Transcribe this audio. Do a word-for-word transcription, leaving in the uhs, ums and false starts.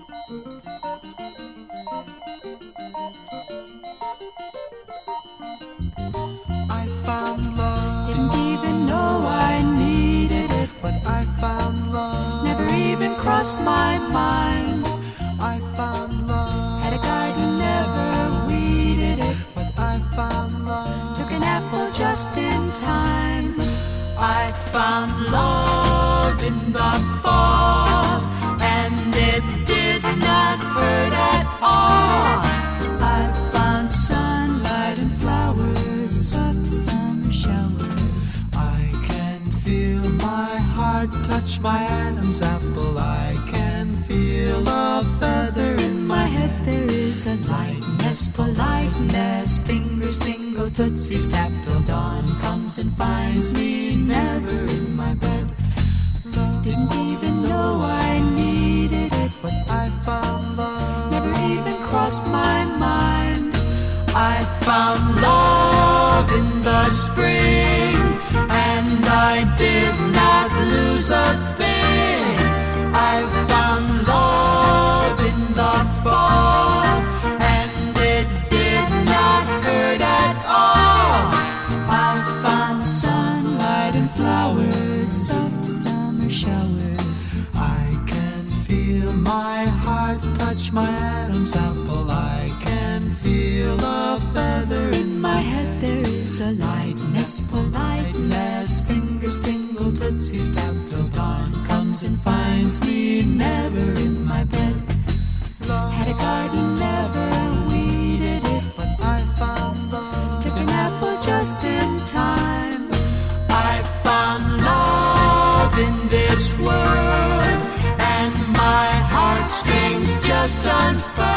I found love. Didn't even know I needed it. But I found love. Never even crossed my mind. I found love. Had a garden, never weeded it. But I found love. Took an apple just in time. I found love in the fall, and it did not hurt at all. I found sunlight and flowers, soft summer showers. I can feel my heart touch my Adam's apple. I can feel a feather in my My head. head there is a lightness, politeness. Fingers tingle, tootsies tap till dawn comes and finds me never in my bed. Didn't even know I needed it. But I found love. Never even crossed my mind. I found love in the spring, and I did not lose a thing. I found love in the fall, and it did not hurt at all. I found sunlight and flowers, soft summer showers. I can feel my heart touch my Adam's apple. I can feel a feather in In my head there is a lightness, politeness. Fingers tingle, tootsies tap till dawn comes and finds me never in my bed. love. Had a garden, never weeded it. But I found love. Took an apple just in time. I found love in this world, and my heartstrings just unfurled.